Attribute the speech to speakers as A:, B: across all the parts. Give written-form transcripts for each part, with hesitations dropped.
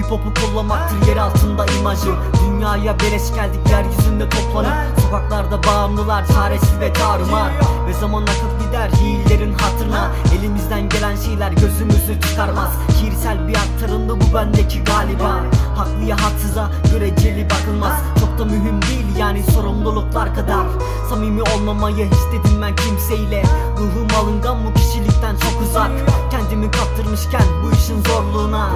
A: Hip hop'u kollamaktır yer altında imajım. Dünyaya beleş geldik, yeryüzünde toplanıp sokaklarda bağımlılar çaresiz ve tarumar. Ve zaman akıp gider yiğillerin hatırına, elimizden gelen şeyler gözümüzü çıkarmaz. Şiirsel bir aktarımdı bu bendeki galiba. Haklıya haksıza göreceli bakılmaz. Çok da mühim değil yani sorumluluklar kadar. Samimi olmamayı istedim ben kimseyle. Ruhum alıngan bu kişilikten çok uzak. Kendimi kaptırmışken bu işin zorluğuna,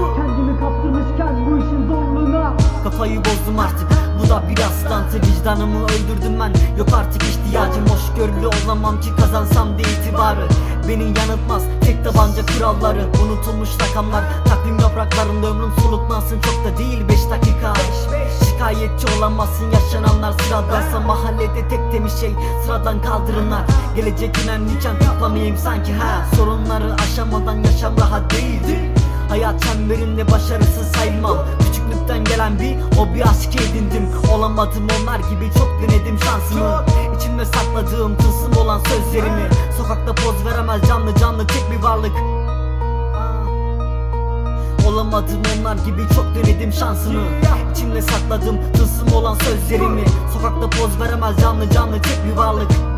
A: kafayı bozdum artık, bu da bir rastlantı. Vicdanımı öldürdüm ben, yok artık ihtiyacım. Hoşgörülü olamam ki kazansam da itibarı. Beni yanıltmaz tek tabanca kuralları. Unutulmuş rakamlar takvim yapraklarında, ömrüm soluklansın çok da değil 5 dakika. Şikayetçi olamazsın yaşananlar sıradansa. Mahallede tek temiz şey sıradan kaldırımlar. Gelecek önemliyken tıklamayayım sanki ha. Sorunları aşamadan yaşam rahat değildir. Hayat çemberinde başarısız sayılmam. Küçüklükten gelen bir hobi aşkı edindim. Olamadım onlar gibi, çok denedim şansımı. İçimde sakladığım tılsım olan sözlerimi. Sokakta poz veremez canlı canlı tek bir varlık. Olamadım onlar gibi, çok denedim şansımı. İçimde sakladım tılsım olan sözlerimi. Sokakta poz veremez canlı canlı tek bir varlık.